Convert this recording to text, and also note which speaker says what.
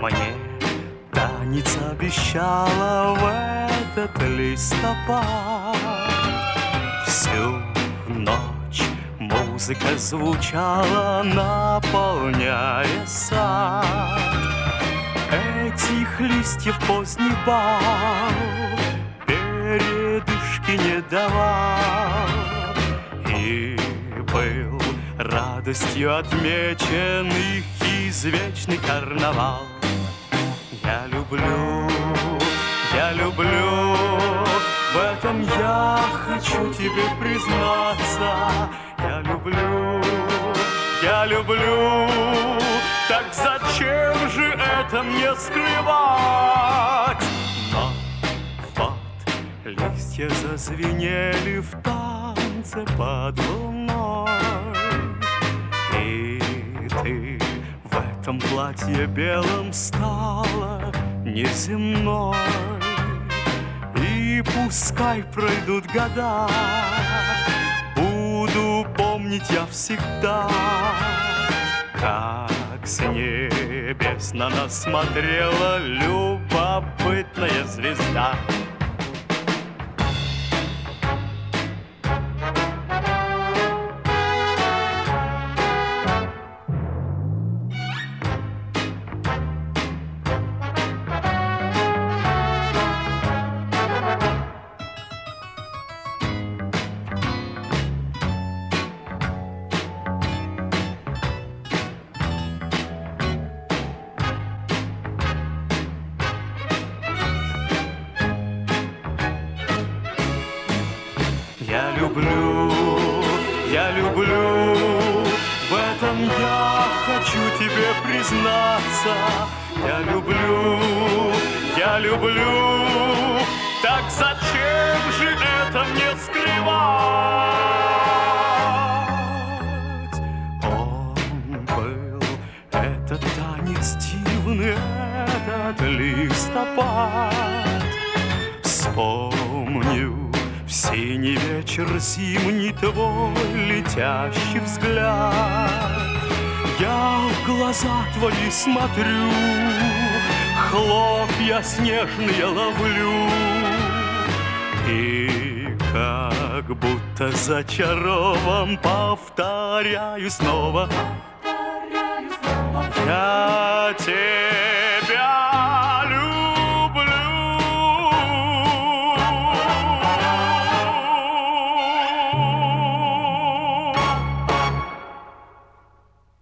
Speaker 1: Мне танец обещала в этот листопад. Всю ночь музыка звучала, наполняя сад. Этих листьев поздний бал передышки не давал, и был радостью отмечен их извечный карнавал. Я люблю, в этом я хочу тебе признаться. Я люблю, так зачем же это мне скрывать? Но вот листья зазвенели в танце под луной, и ты в этом платье белом стала неземной. И пускай пройдут года, буду помнить я всегда, как с небес на нас смотрела любопытная звезда. Я люблю, в этом я хочу тебе признаться. Я люблю, так зачем же это мне скрывать? Он был, этот танец дивный, этот листопад. Вспомню синий вечер зимний твой летящий взгляд. Я в глаза твои смотрю, хлопья снежные ловлю, и как будто зачарован повторяю снова. Я тебе